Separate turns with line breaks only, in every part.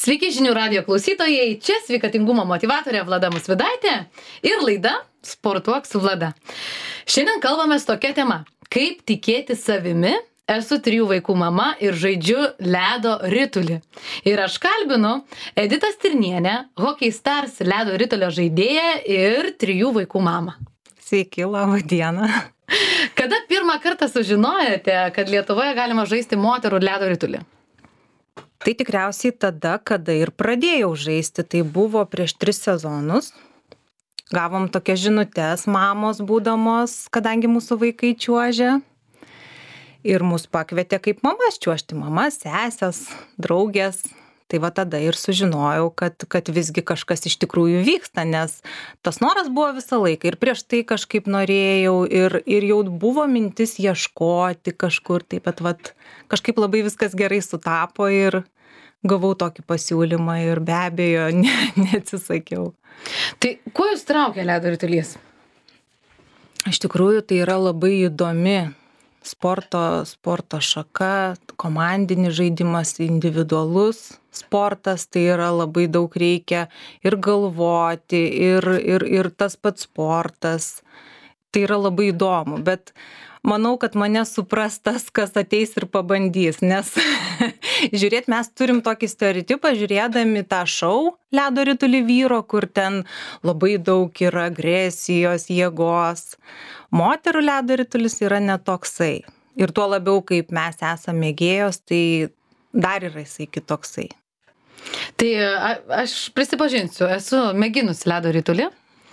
Sveiki žinių radijo klausytojai, čia sveikatingumo motyvatorė Vlada Musvidaitė ir laida Sportuok su Vlada. Šiandien kalbamės tokia tema – kaip tikėti savimi. Esu 3 vaikų mama ir žaidžiu ledo ritulį. Ir aš kalbinu Editą Stirnienę, Hockey Stars ledo ritulio žaidėją ir 3 vaikų mamą.
Sveiki, labą dieną.
Kada pirmą kartą sužinojote, kad Lietuvoje galima žaisti moterų ledo ritulį?
Tai tikriausiai tada, kada ir pradėjau žaisti, tai buvo prieš 3 sezonus. Gavom tokias žinutes mamos būdamos, kadangi mūsų vaikai čiuožia. Ir mus pakvietė kaip mamas čiuožti, mamas, sesės, draugės. Tai va tada ir sužinojau, kad visgi kažkas iš tikrųjų vyksta, nes tas noras buvo visą laiką. Ir prieš tai kažkaip norėjau ir jau buvo mintis ieškoti kažkur. Taip pat vat, kažkaip labai viskas gerai sutapo ir gavau tokį pasiūlymą ir be abejo neatsisakiau.
Tai kuo jūs traukia ledo ritulys?
Iš tikrųjų tai yra labai įdomi sporto šaka, komandinis žaidimas, individualus sportas, tai yra labai daug reikia ir galvoti, ir tas pats sportas. Tai yra labai įdomu, bet manau, kad mane supras tas, kas ateis ir pabandys, nes žiūrėt, mes turim tokį stereotipą, žiūrėdami tą šou ledo ritulį vyro, kur ten labai daug yra agresijos, jėgos. Moterų ledo ritulis yra netoksai. Ir tuo labiau, kaip mes esame mėgėjos, tai dar yra jisai kitoksai.
Tai aš prisipažinsiu, esu mėginus ledo ritulį.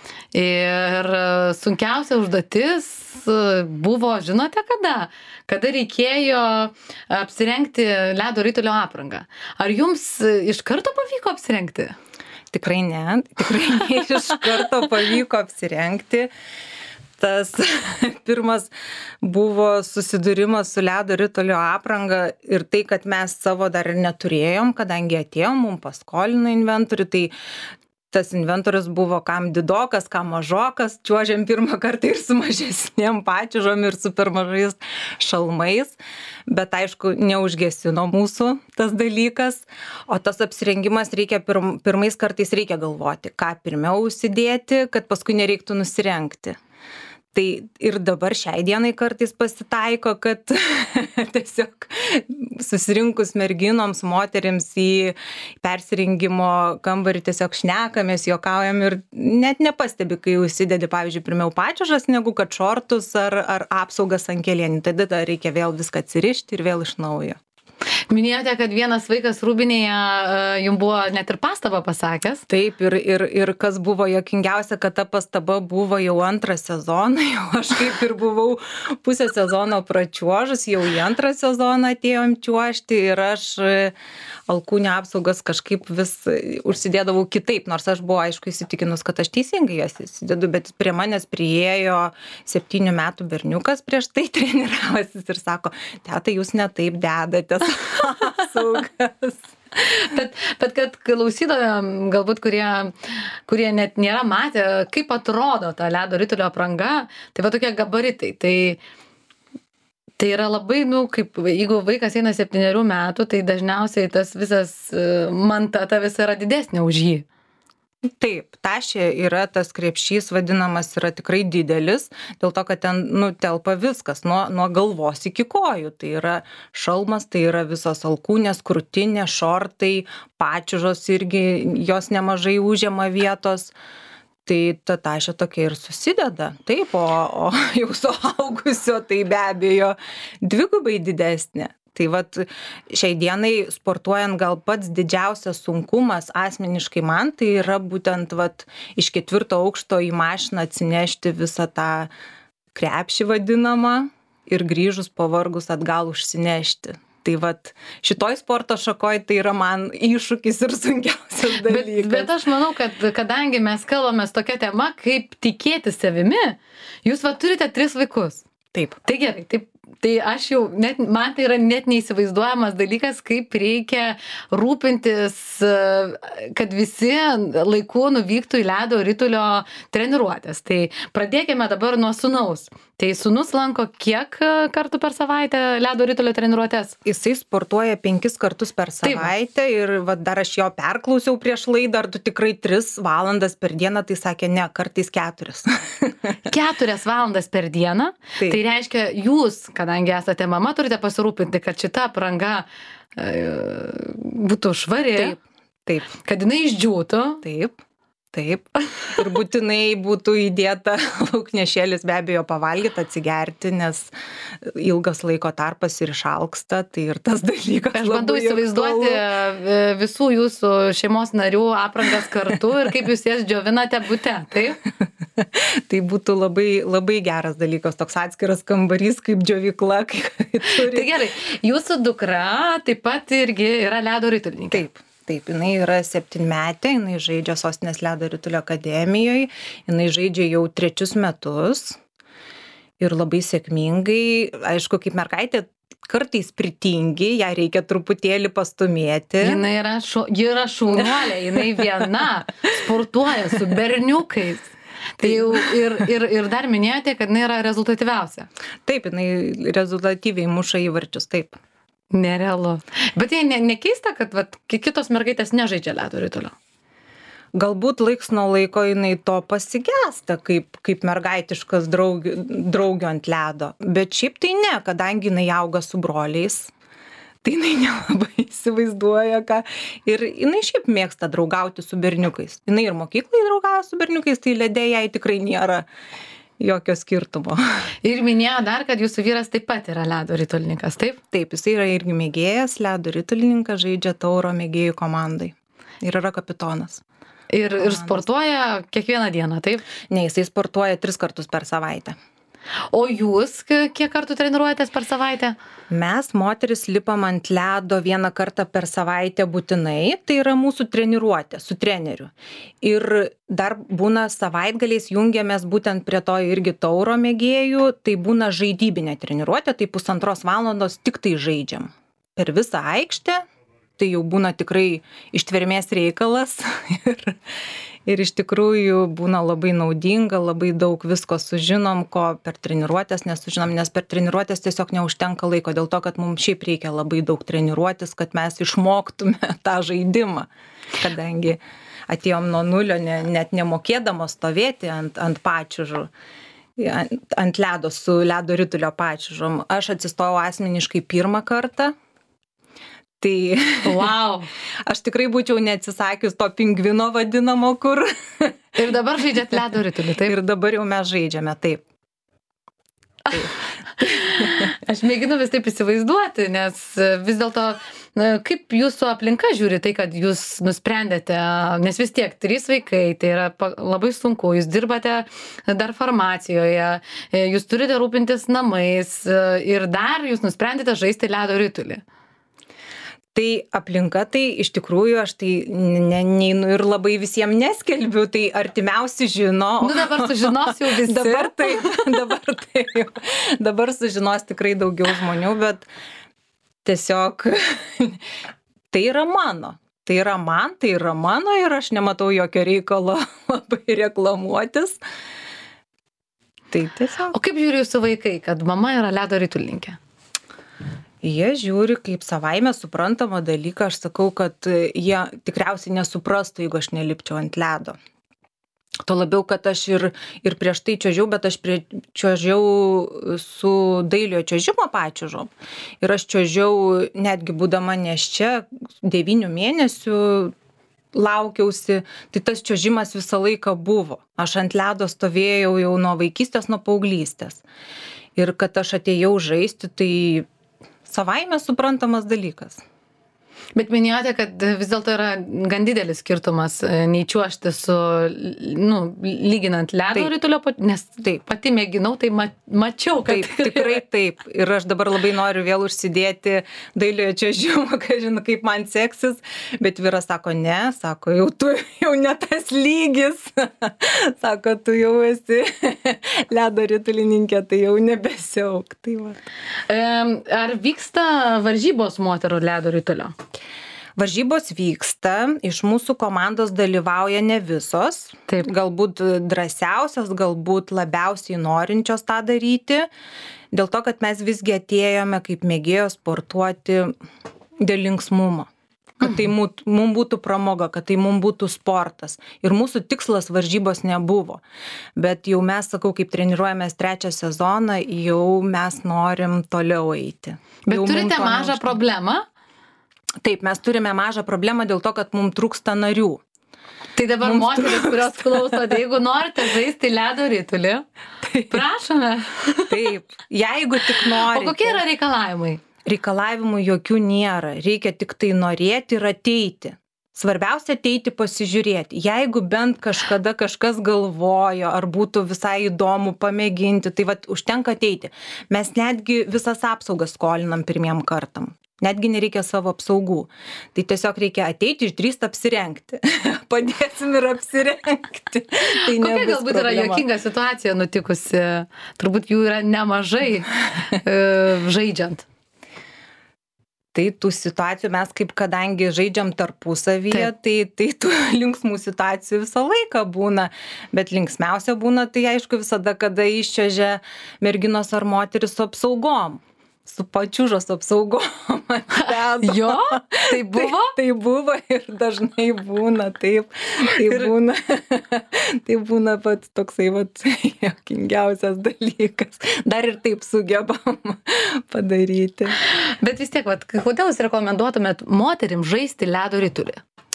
Ir sunkiausia užduotis buvo, žinote kada reikėjo apsirengti ledo ritulio aprangą. Ar jums iš karto pavyko apsirengti?
Tikrai ne iš karto pavyko apsirengti. Tas pirmas buvo susidūrimas su ledo ritulio apranga ir tai, kad mes savo dar ir neturėjom, kadangi atėjom, mums paskolino inventorių, tai tas inventorius buvo kam didokas, kam mažokas, čiuožėm pirmą kartą ir su mažesnėm pačiūžom ir su per mažais šalmais, bet aišku, neužgesino mūsų tas dalykas, o tas apsirengimas reikia pirmais kartais reikia galvoti, ką pirmiau užsidėti, kad paskui nereiktų nusirengti. Tai ir dabar šiai dienai kartais pasitaiko, kad tiesiog susirinkus merginoms, moterims į persirengimo kambarį tiesiog šnekamės, juokaujam ir net nepastebi, kai užsidedi, pavyzdžiui, pirmiau pačiūžas, negu kad šortus ar apsaugas ant kelienių. Tada reikia vėl viską atsirišti ir vėl iš naujo.
Minėjote, kad vienas vaikas Rūbinėje jums buvo net ir pastabą pasakęs.
Taip, ir kas buvo juokingiausia, kad ta pastaba buvo jau 2 sezoną, jau aš kaip ir buvau pusę sezono pračiuožus, jau į 2 sezoną atėjom čiuožti ir aš alkūnių apsaugas kažkaip vis užsidėdavau kitaip, nors aš buvau aišku įsitikinus, kad aš teisingai jas įsidedu, bet prie manęs priėjo 7 metų berniukas prieš tai treniravosis ir sako, teta, jūs ne taip dedatės apsaugas.
Bet kad klausytojam, galbūt, kurie net nėra matę, kaip atrodo ta ledo ritulio apranga, tai va tokie gabaritai. Tai yra labai, kaip jeigu vaikas eina 7 metų, tai dažniausiai tas visas manta ta visa yra didesnė už jį.
Taip, tašė yra tas krepšys vadinamas yra tikrai didelis, dėl to, kad ten telpa viskas, nuo galvos iki kojų. Tai yra šalmas, tai yra visos alkūnės, krūtinė, šortai, pačiūžos irgi, jos nemažai užima vietos. Tai ta tašė tokia ir susideda. Taip, o jau suaugusio tai be abejo 2 didesnė. Tai vat šiai dienai sportuojant gal pats didžiausias sunkumas asmeniškai man, tai yra būtent iš 4 aukšto į mašiną atsinešti visą tą krepšį vadinamą ir grįžus pavargus atgal užsinešti. Tai šitoj sporto šakoj tai yra man iššūkis ir sunkiausias dalykas.
Bet aš manau, kad kadangi mes kalbamės tokia tema, kaip tikėti savimi, jūs turite 3 vaikus.
Taip.
Tai gerai, taip Tai aš jau, man tai yra net neįsivaizduojamas dalykas, kaip reikia rūpintis, kad visi laiku nuvyktų į ledo ritulio treniruotės. Tai pradėkime dabar nuo sūnaus. Tai sūnus lanko kiek kartų per savaitę ledo ritulio treniruotės?
Jisai sportuoja 5 kartus per savaitę ir dar aš jo perklausiau prieš laidą, ar tu tikrai 3 valandas per dieną, tai sakė ne, kartais 4.
4 valandas per dieną?
Taip.
Tai reiškia, jūs, kadangi esate mama, turite pasirūpinti, kad šita apranga būtų švari,
Taip.
kad jinai išdžiūtų.
Taip. Ir būtinai būtų įdėta lauknešėlis, be abejo, pavalgyti, atsigerti, nes ilgas laiko tarpas ir išalksta, tai ir tas dalykas.
Aš bandau įsivaizduoti visų jūsų šeimos narių aprangas kartu ir kaip jūs jas džiovinate bute, taip?
Tai būtų labai, labai geras dalykas, toks atskiras kambarys kaip džiovykla.
Tai gerai, jūsų dukra taip pat irgi yra ledo ritulininkė.
Taip, jinai yra 7-metė, jinai žaidžia Sostinės ledo ritulio akademijoje, jinai žaidžia jau 3 metus ir labai sėkmingai, aišku, kaip mergaitė, kartais pritingi, ją reikia truputėlį pastumėti.
Jinai yra šaunuolė, jinai viena sportuoja su berniukais. Tai jau ir dar minėjote, kad jinai yra rezultatyviausia.
Taip, jinai rezultatyviai muša įvarčius, taip.
Nerealu. Bet jai nekeista, kad kitos mergaitės nežaidžia ledo ritulio?
Galbūt laiks nuo laiko jinai to pasigesta, kaip mergaitiškas draugių ant ledo. Bet šiaip tai ne, kadangi jinai auga su broliais, tai jinai nelabai įsivaizduoja ką. Ir jinai šiaip mėgsta draugauti su berniukais. Jinai ir mokyklai draugauja su berniukais, tai ledė jai tikrai nėra jokio skirtumo.
Ir minėjo dar, kad jūsų vyras taip pat yra ledo ritulininkas, taip?
Taip, jisai yra irgi mėgėjas, ledo ritulininkas, žaidžia Tauro mėgėjų komandai. Ir yra kapitonas.
Ir sportuoja kiekvieną dieną, taip?
Ne, jisai sportuoja 3 kartus per savaitę.
O jūs kiek kartų treniruojatės per savaitę?
Mes, moteris, lipam ant ledo 1 kartą per savaitę būtinai, tai yra mūsų treniruotė su treneriu. Ir dar būna savaitgaliais jungiamės būtent prie to irgi Tauro mėgėjų, tai būna žaidybinė treniruotė, tai 1,5 valandos tik tai žaidžiam. Per visą aikštę, tai jau būna tikrai ištvermės reikalas ir iš tikrųjų būna labai naudinga, labai daug visko sužinom, ko per treniruotės nesužinom, nes per treniruotės tiesiog neužtenka laiko, dėl to, kad mums šiaip reikia labai daug treniruotis, kad mes išmoktume tą žaidimą, kadangi atėjom nuo nulio, net nemokėdamos stovėti ant pačiūžų, ant ledo su ledo ritulio pačiūžom. Aš atsistojau asmeniškai 1 kartą. Tai
wow.
Aš tikrai būčiau neatsisakius to pingvino vadinamo, kur.
Ir dabar žaidžiat ledo ritulį, taip?
Ir dabar jau mes žaidžiame, taip.
Aš mėginu vis taip įsivaizduoti, nes vis dėlto, kaip jūsų aplinka žiūri tai, kad jūs nusprendėte, nes vis tiek 3 vaikai, tai yra labai sunku, jūs dirbate dar farmacijoje, jūs turite rūpintis namais ir dar jūs nusprendėte žaisti ledo ritulį.
Tai aplinka, tai iš tikrųjų aš tai neinu ir labai visiems neskelbiu, tai artimiausi žino.
Nu dabar sužinos jau visi.
Dabar sužinos tikrai daugiau žmonių, bet tiesiog tai yra mano. Tai yra mano ir aš nematau jokio reikalo labai reklamuotis. Tai tiesiog.
O kaip žiūri jūsų vaikai, kad mama yra ledo ritulininkė?
Jie žiūri kaip savaime suprantamą dalyką, aš sakau, kad jie tikriausiai nesuprastų, jeigu aš nelipčiau ant ledo. Tuo labiau, kad aš ir prieš tai čiuožiau, bet aš čiuožiau su dailiojo čiuožimo pačiūžom. Ir aš čiuožiau netgi būdama nėščia 9 mėnesių laukiausi, tai tas čiuožimas visą laiką buvo. Aš ant ledo stovėjau jau nuo vaikystės, nuo paauglystės. Ir kad aš atėjau žaisti, tai savaime suprantamas dalykas.
Bet minėjote, kad vis dėlto yra gan didelis skirtumas nei čiuožti su, lyginant ledo ritulio, nes pati mėginau, tai mačiau, kad...
Taip, tikrai taip. Ir aš dabar labai noriu vėl užsidėti dailiojo čiuožimo, kad žinau, kaip man seksis, bet vyras sako, ne, sako, tu jau ne tas lygis, sako, tu jau esi ledo ritulininkė, tai jau nebesiauk. Tai va.
Ar vyksta varžybos moterų ledo ritulio?
Varžybos vyksta, iš mūsų komandos dalyvauja ne visos,
Taip.
Galbūt drąsiausios, galbūt labiausiai norinčios tą daryti, dėl to, kad mes visgi atėjome kaip mėgėjos sportuoti dėl linksmumo, kad tai mums būtų pramoga, kad tai mums būtų sportas. Ir mūsų tikslas varžybos nebuvo, bet jau mes, sakau, kaip treniruojamės 3 sezoną, jau mes norim toliau eiti.
Bet
jau
turite mažą problemą?
Taip, mes turime mažą problemą dėl to, kad mums trūksta narių.
Tai dabar moteris, kurios klausote, jeigu norite žaisti ledo ritulį, prašome.
Taip, jeigu tik norite.
O kokie yra reikalavimai?
Reikalavimų jokių nėra, reikia tik tai norėti ir ateiti. Svarbiausia ateiti pasižiūrėti. Jeigu bent kažkada kažkas galvojo, ar būtų visai įdomu pamėginti, tai užtenka ateiti. Mes netgi visas apsaugas skolinam pirmiem kartam. Netgi nereikia savo apsaugų. Tai tiesiog reikia ateiti, išdrįsti apsirengti. Padėsim ir apsirengti. Tai
kokia galbūt yra juokinga situacija nutikusi? Turbūt jų yra nemažai žaidžiant.
Tai tų situacijų mes kaip kadangi žaidžiam tarpusavyje, tai tų linksmų situacijų visą laiką būna. Bet linksmiausia būna tai aišku visada, kada iščiuožia merginos ar moteris su apsaugom. Su pačiūžos apsaugom.
Jo, tai buvo?
Tai buvo ir dažnai būna, taip. Tai būna pats toksai juokingiausias dalykas. Dar ir taip sugebam padaryti.
Bet vis tiek, kodėl jūs rekomenduotumėt moterim žaisti ledo ritulį?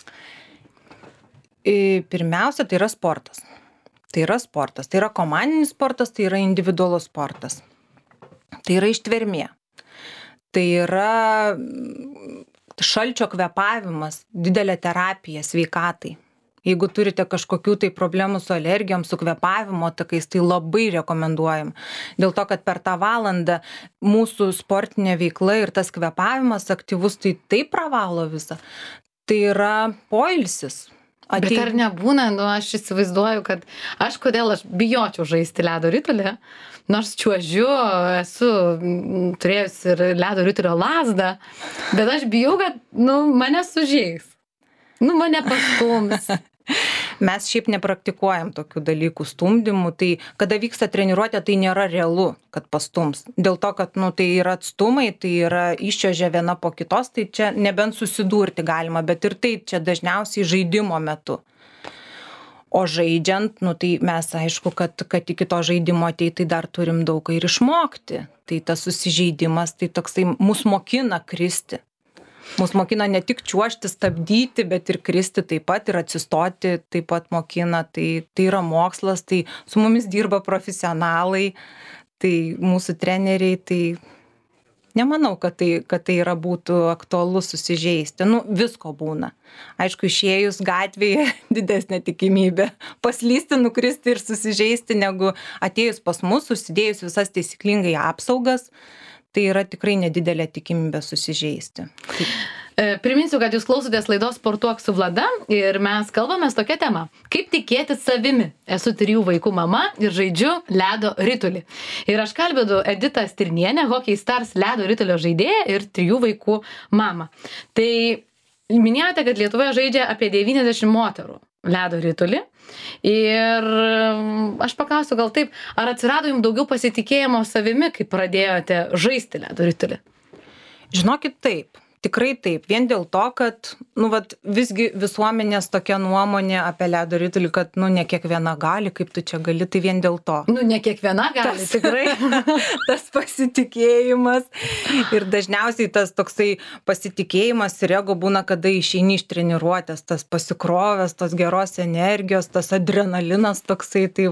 Pirmiausia, tai yra sportas. Tai yra komandinis sportas, tai yra individualus sportas. Tai yra ištvermė. Tai yra šalčio kvėpavimas, didelė terapija sveikatai. Jeigu turite kažkokių tai problemų su alergijom, su kvėpavimo takais, tai labai rekomenduojam. Dėl to, kad per tą valandą mūsų sportinė veikla ir tas kvėpavimas aktyvus, tai taip pravalo visą. Tai yra poilsis.
Bet ar nebūna, aš įsivaizduoju, kad kodėl aš bijočiau žaisti ledo ritulį, nors čiuožiu, esu turėjus ir ledo ritulio lazdą, bet aš bijau, kad mane sužeis, mane pastums.
Mes šiaip nepraktikuojam tokių dalykų stumdymų, tai kada vyksta treniruotė, tai nėra realu, kad pastums. Dėl to, kad tai yra atstumai, tai yra iščiuožia viena po kitos, tai čia nebent susidurti galima, bet ir tai čia dažniausiai žaidimo metu. O žaidžiant, tai mes aišku, kad iki to žaidimo ateiti, tai dar turim daug ir išmokti. Tai tas susižeidimas, tai toksai mus mokina kristi. Mus mokina ne tik čiuožti, stabdyti, bet ir kristi taip pat ir atsistoti taip pat mokina. Tai yra mokslas, tai su mumis dirba profesionalai, tai mūsų treneriai, tai nemanau, kad tai yra būtų aktualu susižeisti. Visko būna. Aišku, išėjus gatvėje didesnė tikimybė paslysti, nukristi ir susižeisti, negu atėjus pas mus, susidėjus visas taisyklingai apsaugas. Tai yra tikrai nedidelė tikimybė susižeisti.
Priminsiu, kad jūs klausotės laidos Sportuok su Vlada ir mes kalbamės tokia tema. Kaip tikėti savimi? Esu 3 vaikų mama ir žaidžiu ledo ritulį. Ir aš kalbinu Editą Stirnienę, Hockey Stars ledo ritulio žaidėją ir 3 vaikų mamą. Tai minėjote, kad Lietuvoje žaidžia apie 90 moterų ledo ritulį. Ir aš paklausiu gal taip, ar atsirado jums daugiau pasitikėjimo savimi, kai pradėjote žaisti ledo ritulį?
Žinokit, taip. Tikrai taip. Vien dėl to, kad visgi visuomenės tokia nuomonė apie ledo ritulį, kad ne kiekviena gali, kaip tu čia gali, tai vien dėl to.
Ne kiekviena gali, tikrai.
Tas pasitikėjimas. Ir dažniausiai tas toksai pasitikėjimas ir ego būna, kada išeini iš treniruotės, tas pasikrovęs, tos geros energijos, tas adrenalinas toksai, tai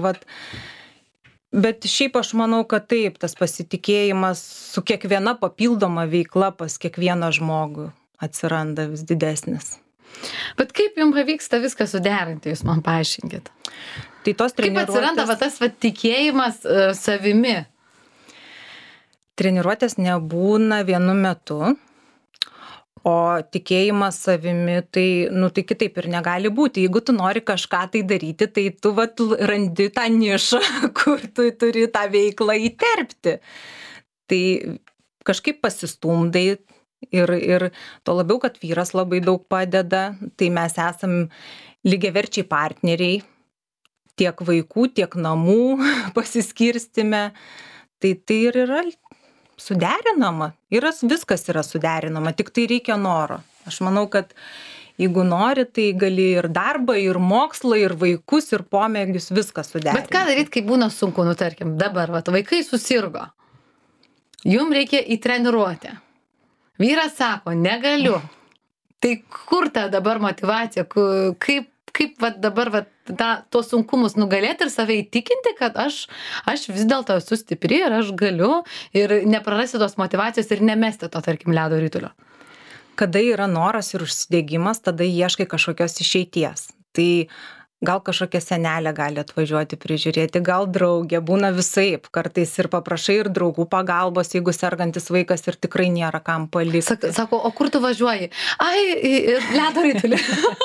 Bet šiaip aš manau, kad taip, tas pasitikėjimas su kiekviena papildoma veikla pas kiekvieną žmogų atsiranda vis didesnis.
Bet kaip jums pavyksta viską suderinti, jūs man paaiškinkit?
Tai tos
Kaip atsiranda tas tikėjimas savimi?
Treniruotės nebūna vienu metu, o tikėjimas savimi, tai kitaip ir negali būti. Jeigu tu nori kažką tai daryti, tai tu randi tą nišą, kur tu turi tą veiklą įterpti. Tai kažkaip pasistumdai ir to labiau, kad vyras labai daug padeda, tai mes esam lygiaverčiai partneriai, tiek vaikų, tiek namų pasiskirstime. Tai ir yra suderinama. Viskas yra suderinama, tik tai reikia noro. Aš manau, kad jeigu nori, tai gali ir darbą, ir mokslą, ir vaikus, ir pomėgius, viską suderinti.
Bet ką daryti, kai būna sunku, tarkim, dabar vaikai susirgo. Jums reikia į treniruotę. Vyras sako, negaliu. Tai kur ta dabar motyvacija? Kaip dabar tuos sunkumus nugalėti ir save įtikinti, kad aš vis dėlto esu stipri ir aš galiu ir neprarasti tos motyvacijos ir nemesti to, tarkim, ledo ritulio?
Kada yra noras ir užsidegimas, tada ieškai kažkokios išeities. Tai gal kažkokia senelė gali atvažiuoti prižiūrėti, gal draugė, būna visaip. Kartais ir paprašai ir draugų pagalbos, jeigu sergantis vaikas ir tikrai nėra kam palikti.
Sako, o kur tu važiuoji? Ledo ritulį.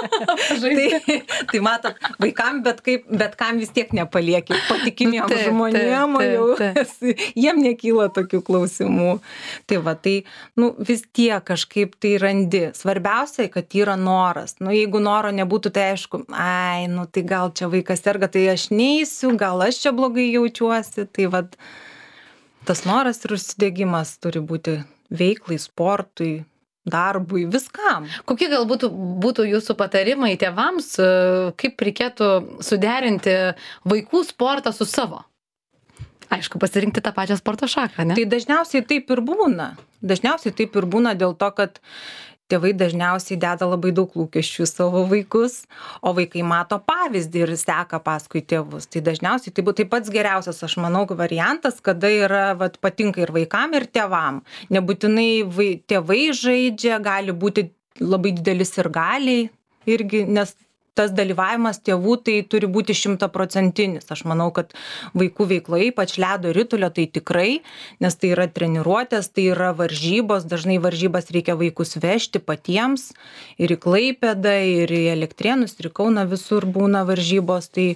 tai matot, vaikam bet kam vis tiek nepalieki. Patikimiem žmonėm, jiem nekyla tokių klausimų. Tai vis tiek kažkaip tai randi. Svarbiausia, kad yra noras. Jeigu noro nebūtų, tai aišku, tai gal čia vaikas serga, tai aš neisiu, gal aš čia blogai jaučiuosi. Tai tas noras ir užsidegimas turi būti veiklai, sportui, darbui, viskam.
Kokie galbūt būtų jūsų patarimai tėvams, kaip reikėtų suderinti vaikų sportą su savo? Aišku, pasirinkti tą pačią sporto šaką, ne?
Tai dažniausiai taip ir būna. Dėl to, kad tėvai dažniausiai deda labai daug lūkesčių į savo vaikus, o vaikai mato pavyzdį ir seka paskui tėvus. Tai dažniausiai tai pats geriausias, aš manau, variantas, kada yra, patinka ir vaikam, ir tėvam. Nebūtinai tėvai žaidžia, gali būti labai didelis ir galiai irgi, nes tas dalyvavimas tėvų tai turi būti 100%. Aš manau, kad vaikų veikloje, ypač ledo ritulio, tai tikrai, nes tai yra treniruotės, tai yra varžybos, dažnai varžybas reikia vaikus vežti patiems, ir į Klaipėdą, ir į Elektrėnus, ir į Kauną visur būna varžybos, tai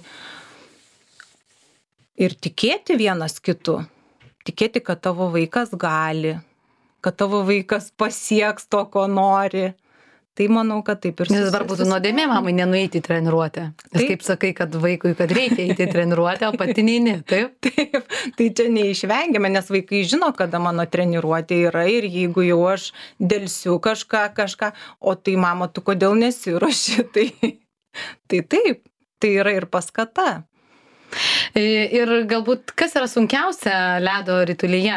ir tikėti vienas kitu, tikėti, kad tavo vaikas gali, kad tavo vaikas pasieks to, ko nori. Tai manau, kad taip ir
Nes dabar būtų nuodėmė mamai nenueiti į treniruotę. Nes kaip sakai, kad vaikui, kad reikia eiti į treniruotę, o pati neini, taip?
Taip, tai čia neišvengiame, nes vaikai žino, kada mano treniruotė yra ir jeigu jau aš dėlsiu kažką, o tai mama, tu kodėl nesiruoši, tai taip, tai yra ir paskata.
Ir galbūt kas yra sunkiausia ledo ritulyje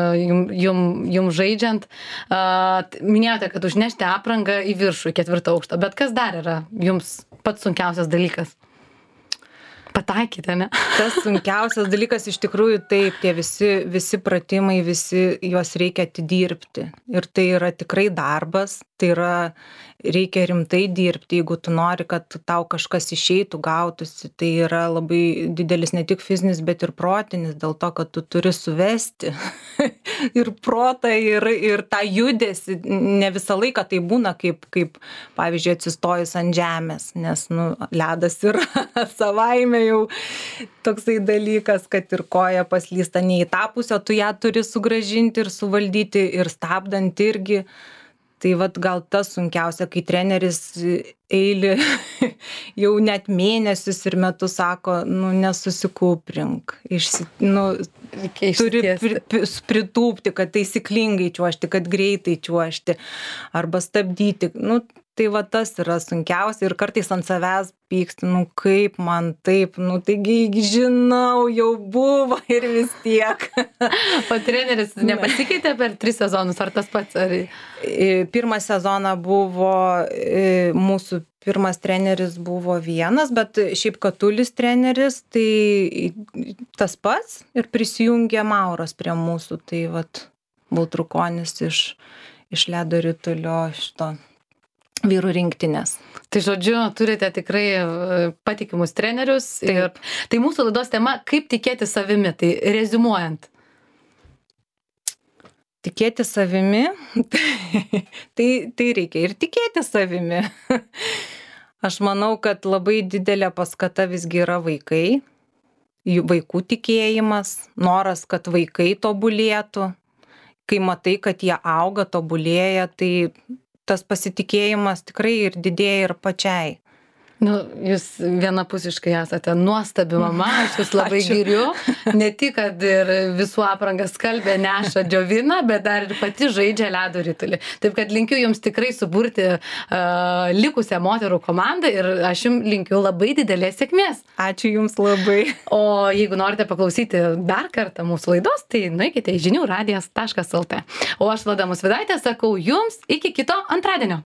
jum žaidžiant? Minėjote, kad užnešti aprangą į viršų, į 4. aukštą, bet kas dar yra jums pats sunkiausias dalykas? Pataikite, ne?
Tas sunkiausias dalykas iš tikrųjų taip, tie visi pratimai, juos reikia atidirbti. Ir tai yra tikrai darbas, tai yra reikia rimtai dirbti, jeigu tu nori, kad tau kažkas išeitų, gautųsi. Tai yra labai didelis ne tik fizinis, bet ir protinis, dėl to, kad tu turi suvesti ir protą, ir tą judesį. Ne visą laiką tai būna kaip pavyzdžiui, atsistojus ant žemės, nes ledas yra savaime jau toksai dalykas, kad ir koja paslysta ne į tą pusę, tu ją turi sugrąžinti ir suvaldyti ir stabdant irgi. Tai gal tas sunkiausia, kai treneris eilį jau net mėnesius ir metus sako, nesusikuprink, turi pritūpti, kad taisyklingai čiuožti, kad greitai čiuožti arba stabdyti. Tai tas yra sunkiausia ir kartais ant savęs pyksti, kaip man taip, taigi žinau, jau buvo ir vis tiek.
O treneris nepasikeitė per 3 sezonus, ar tas pats?
Pirmą sezoną buvo, mūsų pirmas treneris buvo vienas, bet šiaip Katulis treneris, tai tas pats ir prisijungė Mauras prie mūsų, tai Baltrukonis iš ledo ritulio šito vyrų rinktinės.
Tai žodžiu, turite tikrai patikimus trenerius. Ir tai mūsų laidos tema, kaip tikėti savimi, tai reziumuojant.
Tikėti savimi, tai reikia ir tikėti savimi. Aš manau, kad labai didelė paskata visgi yra vaikai, vaikų tikėjimas, noras, kad vaikai tobulėtų. Kai matai, kad jie auga, tobulėja, tai tas pasitikėjimas tikrai ir didėja ir pačiai.
Nu, jūs vienapusiškai esate nuostabi mama, aš jūs labai giriu. Ne tik, kad ir visų aprangas skalbia, neša, džiovina, bet dar ir pati žaidžia ledo ritulį. Taip kad linkiu jums tikrai suburti likusią moterų komandą ir aš jums linkiu labai didelės sėkmės.
Ačiū jums labai.
O jeigu norite paklausyti dar kartą mūsų laidos, tai nueikite į žiniųradijas.lt. O aš, Vlada Musvydaitė, sakau jums iki kito antradienio.